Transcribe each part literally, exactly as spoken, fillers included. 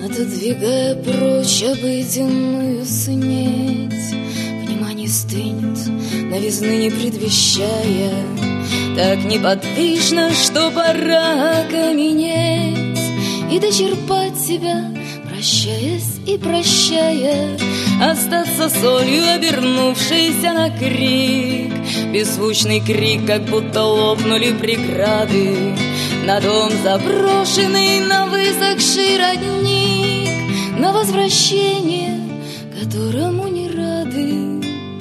Отодвигая прочь обыденную снеть, внимание стынет, новизны не предвещая, так неподвижно, что пора окаменеть и дочерпать себя, прощаясь и прощая, остаться солью, обернувшейся на крик. Беззвучный крик, как будто лопнули преграды, на дом заброшенный, на высохший родник, на возвращение, которому не рады.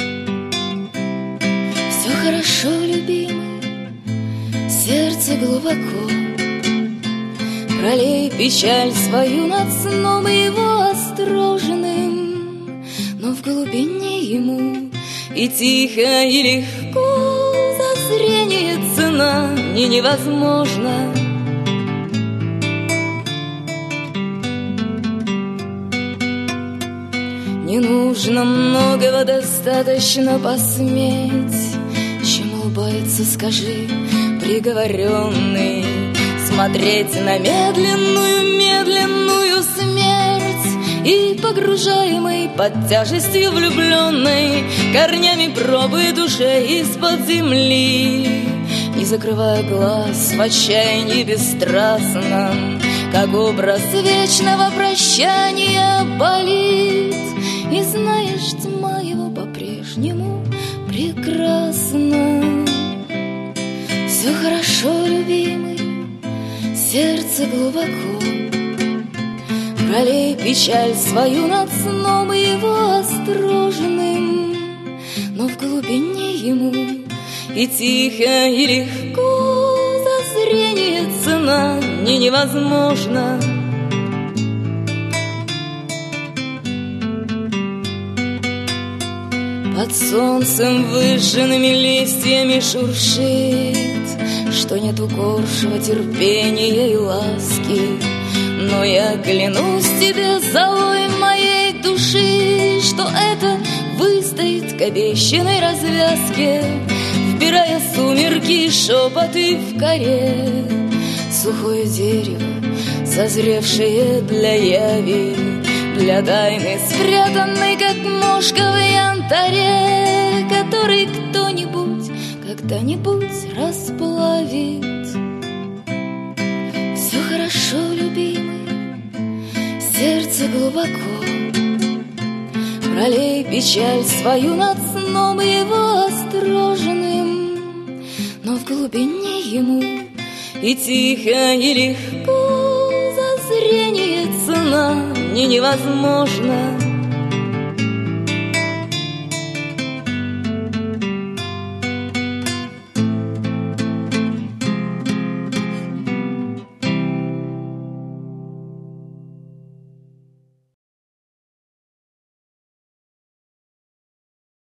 Все хорошо, любимый, сердце глубоко, пролей печаль свою над сном его остроженным, но в глубине ему и тихо, и легко, за зрение цена не невозможна. Не нужно многого, достаточно посметь, чем улыбается, скажи, приговоренный, смотреть на медленную, медленную смерть и погружаемый под тяжестью влюбленной корнями пробы душе из-под земли, не закрывая глаз в отчаянии бесстрастном, как образ вечного прощания болит. И знаешь, тьма его по-прежнему прекрасна. Все хорошо, любимый, сердце глубоко, пролей печаль свою над сном его остроженным, но в глубине ему и тихо, и легко, за зрение цена не невозможна. Под солнцем выжженными листьями шуршит, что нет укоршего терпения и ласки. Но я клянусь тебе, золой моей души, что это выстоит к обещанной развязке, вбирая сумерки и шепоты в коре. Сухое дерево, созревшее для яви, для тайны, спрятанной, как мошка в янтаре, который кто-нибудь когда-нибудь расплавит. Все хорошо, любимый, сердце глубоко, пролей печаль свою над сном его остроженным, но в глубине ему и тихо, и легко, за зрение цена не невозможно.